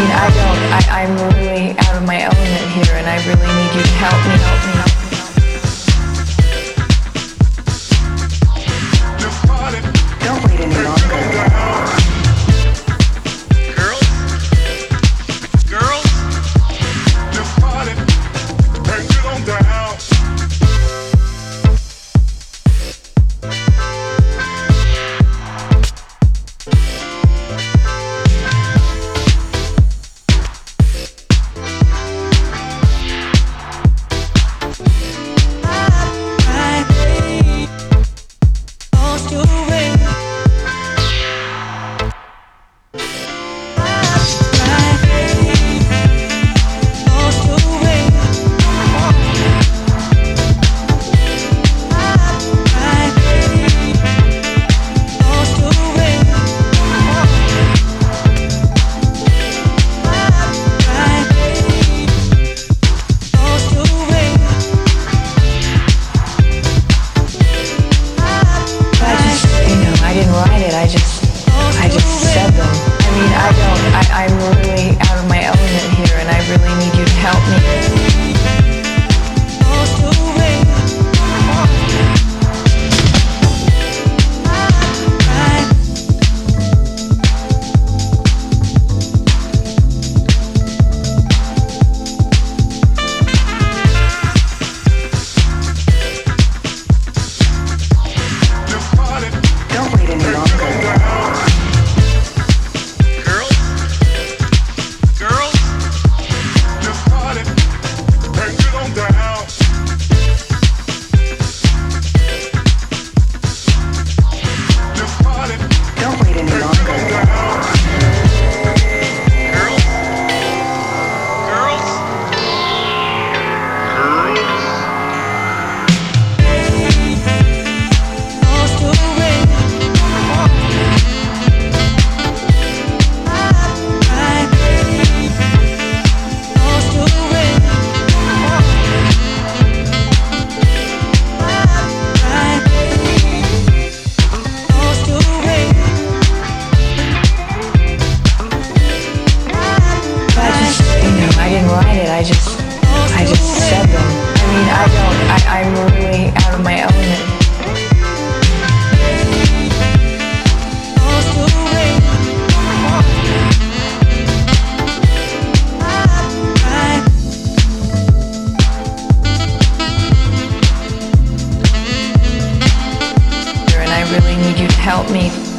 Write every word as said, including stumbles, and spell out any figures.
mean, I don't, I, I'm really out of my element here, and I really need you to help me, help me, help me. Don't wait any longer. Girls, girls, this party, bring it on down. I'm really out of my element here, and I really need you to help me. Don't wait any longer. I just, I just said them. I mean, I don't, I, I'm really out of my element. And I really need you to help me.